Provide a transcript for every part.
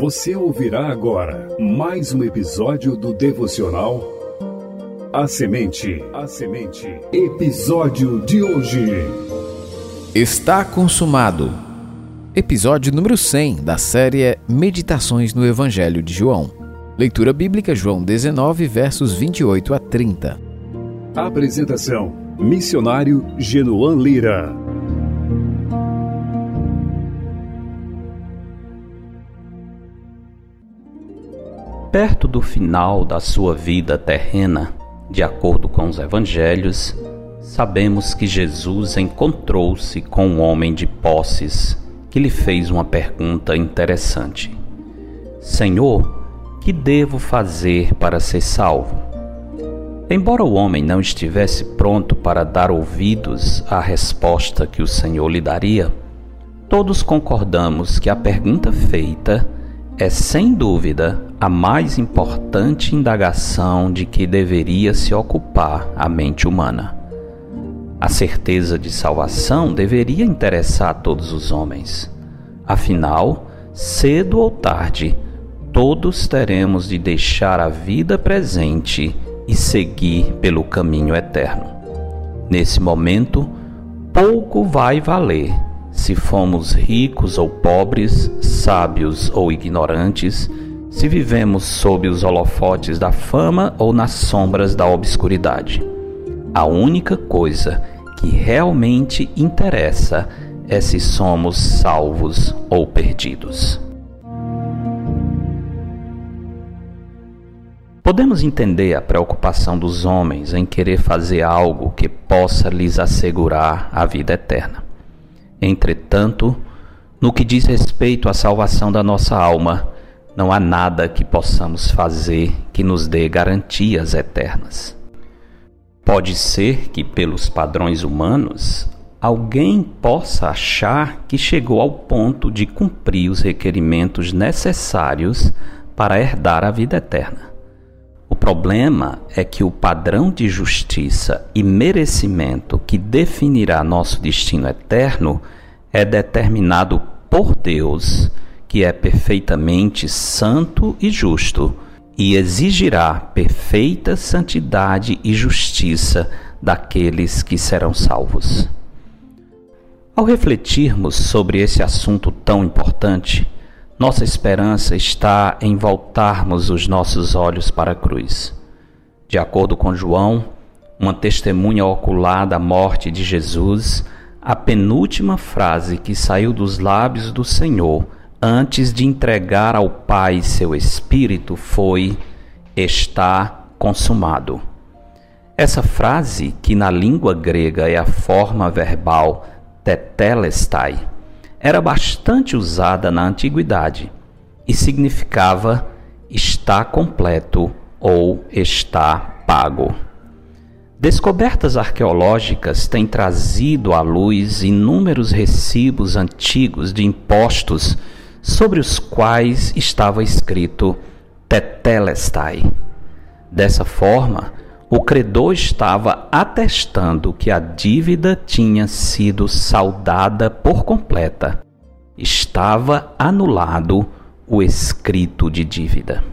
Você ouvirá agora mais um episódio do devocional A Semente. Episódio de hoje. Está consumado. Episódio número 100 da série Meditações no Evangelho de João. Leitura bíblica João 19, versos 28 a 30. Apresentação: Missionário Genoan Lira. Perto do final da sua vida terrena, de acordo com os evangelhos, sabemos que Jesus encontrou-se com um homem de posses que lhe fez uma pergunta interessante: Senhor, que devo fazer para ser salvo? Embora o homem não estivesse pronto para dar ouvidos à resposta que o Senhor lhe daria, todos concordamos que a pergunta feita é, sem dúvida, a mais importante indagação de que deveria se ocupar a mente humana. A certeza de salvação deveria interessar a todos os homens. Afinal, cedo ou tarde, todos teremos de deixar a vida presente e seguir pelo caminho eterno. Nesse momento, pouco vai valer se fomos ricos ou pobres, sábios ou ignorantes, se vivemos sob os holofotes da fama ou nas sombras da obscuridade. A única coisa que realmente interessa é se somos salvos ou perdidos. Podemos entender a preocupação dos homens em querer fazer algo que possa lhes assegurar a vida eterna. Entretanto, no que diz respeito à salvação da nossa alma, não há nada que possamos fazer que nos dê garantias eternas. Pode ser que, pelos padrões humanos, alguém possa achar que chegou ao ponto de cumprir os requerimentos necessários para herdar a vida eterna. O problema é que o padrão de justiça e merecimento que definirá nosso destino eterno é determinado por Deus, que é perfeitamente santo e justo, e exigirá perfeita santidade e justiça daqueles que serão salvos. Ao refletirmos sobre esse assunto tão importante, nossa esperança está em voltarmos os nossos olhos para a cruz. De acordo com João, uma testemunha ocular da morte de Jesus, a penúltima frase que saiu dos lábios do Senhor antes de entregar ao Pai seu Espírito foi: está consumado. Essa frase, que na língua grega é a forma verbal tetelestai, era bastante usada na antiguidade e significava está completo ou está pago. Descobertas arqueológicas têm trazido à luz inúmeros recibos antigos de impostos sobre os quais estava escrito tetelestai. Dessa forma, o credor estava atestando que a dívida tinha sido saldada por completa. Estava anulado o escrito de dívida.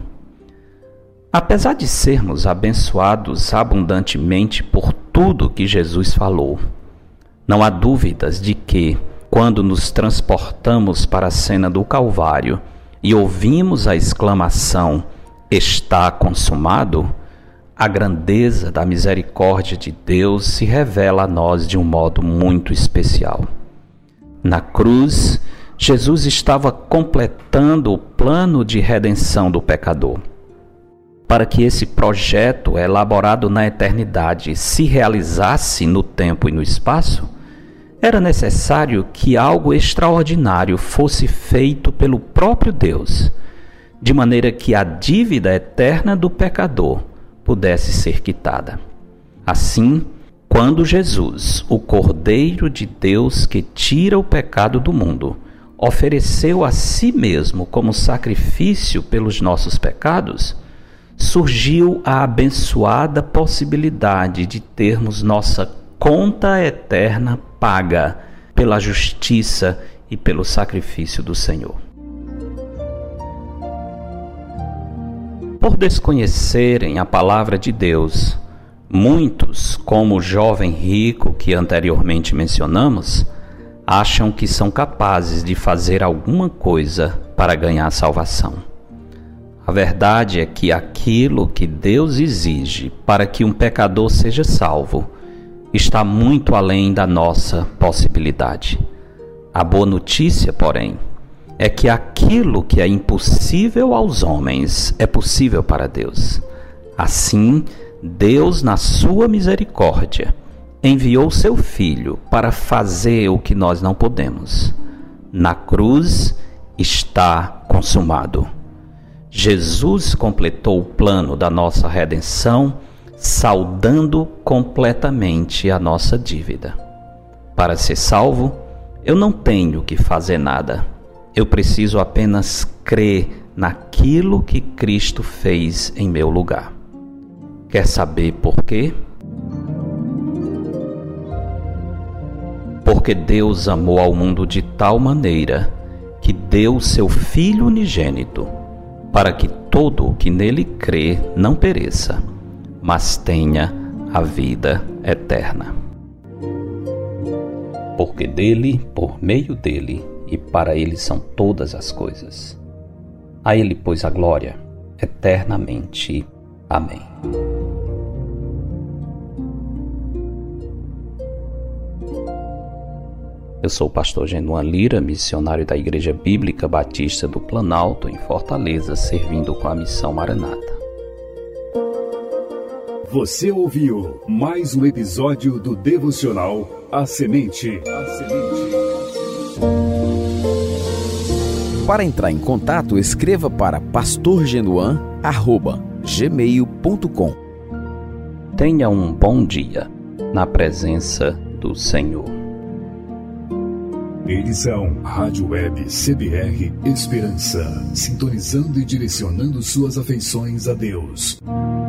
Apesar de sermos abençoados abundantemente por tudo que Jesus falou, não há dúvidas de que, quando nos transportamos para a cena do Calvário e ouvimos a exclamação "está consumado", a grandeza da misericórdia de Deus se revela a nós de um modo muito especial. Na cruz, Jesus estava completando o plano de redenção do pecador. Para que esse projeto elaborado na eternidade se realizasse no tempo e no espaço, era necessário que algo extraordinário fosse feito pelo próprio Deus, de maneira que a dívida eterna do pecador pudesse ser quitada. Assim, quando Jesus, o Cordeiro de Deus que tira o pecado do mundo, ofereceu a si mesmo como sacrifício pelos nossos pecados, surgiu a abençoada possibilidade de termos nossa conta eterna paga pela justiça e pelo sacrifício do Senhor. Por desconhecerem a palavra de Deus, muitos, como o jovem rico que anteriormente mencionamos, acham que são capazes de fazer alguma coisa para ganhar salvação. A verdade é que aquilo que Deus exige para que um pecador seja salvo está muito além da nossa possibilidade. A boa notícia, porém, é que aquilo que é impossível aos homens é possível para Deus. Assim, Deus, na sua misericórdia, enviou seu Filho para fazer o que nós não podemos. Na cruz está consumado. Jesus completou o plano da nossa redenção, saldando completamente a nossa dívida. Para ser salvo, eu não tenho que fazer nada. Eu preciso apenas crer naquilo que Cristo fez em meu lugar. Quer saber por quê? Porque Deus amou ao mundo de tal maneira que deu seu Filho unigênito, para que todo o que nele crê não pereça, mas tenha a vida eterna. Porque dele, por meio dele e para ele são todas as coisas. A ele, pois, a glória eternamente. Amém. Eu sou o pastor Genuan Lira, missionário da Igreja Bíblica Batista do Planalto, em Fortaleza, servindo com a missão Maranata. Você ouviu mais um episódio do devocional A Semente. Para entrar em contato, escreva para pastorgenuan@gmail.com. Tenha um bom dia na presença do Senhor. Edição Rádio Web CBR Esperança, sintonizando e direcionando suas afeições a Deus.